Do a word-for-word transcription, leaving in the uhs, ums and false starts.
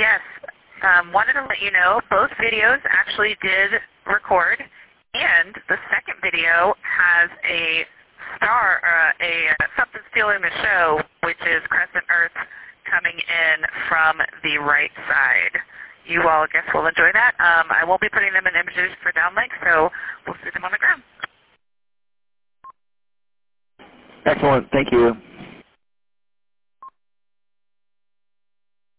Yes, um, wanted to let you know both videos actually did record, and the second video has a star, uh, a uh, something stealing the show, which is Crescent Earth coming in from the right side. You all, I guess, will enjoy that. Um, I won't be putting them in images for downlink, so we'll see them on the ground. Excellent. Thank you.